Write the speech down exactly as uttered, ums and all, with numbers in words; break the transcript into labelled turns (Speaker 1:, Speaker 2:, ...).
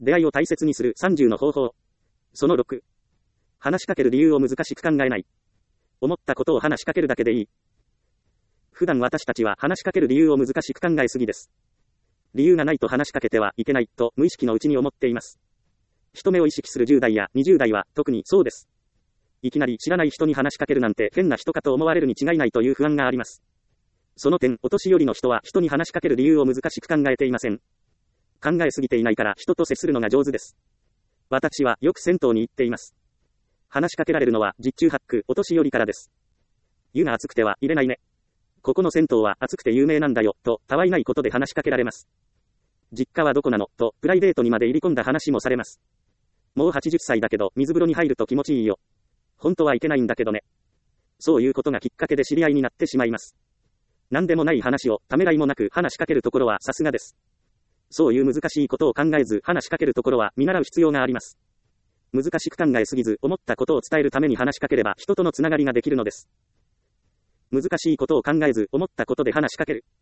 Speaker 1: 出会いを大切にするさんじゅうの方法。そのろく。話しかける理由を難しく考えない。思ったことを話しかけるだけでいい。普段私たちは話しかける理由を難しく考えすぎです。理由がないと話しかけてはいけないと無意識のうちに思っています。人目を意識するじゅう代やにじゅう代は特にそうです。いきなり知らない人に話しかけるなんて変な人かと思われるに違いないという不安があります。その点、お年寄りの人は人に話しかける理由を難しく考えていません。考えすぎていないから人と接するのが上手です。私はよく銭湯に行っています。話しかけられるのは十中八九お年寄りからです。湯が熱くては入れないね。ここの銭湯は熱くて有名なんだよ、とたわいないことで話しかけられます。実家はどこなの、とプライベートにまで入り込んだ話もされます。もうはちじゅっさいだけど水風呂に入ると気持ちいいよ。本当はいけないんだけどね。そういうことがきっかけで知り合いになってしまいます。何でもない話をためらいもなく話しかけるところはさすがです。そういう難しいことを考えず話しかけるところは見習う必要があります。難しく考えすぎず思ったことを伝えるために話しかければ人とのつながりができるのです。難しいことを考えず思ったことで話しかける。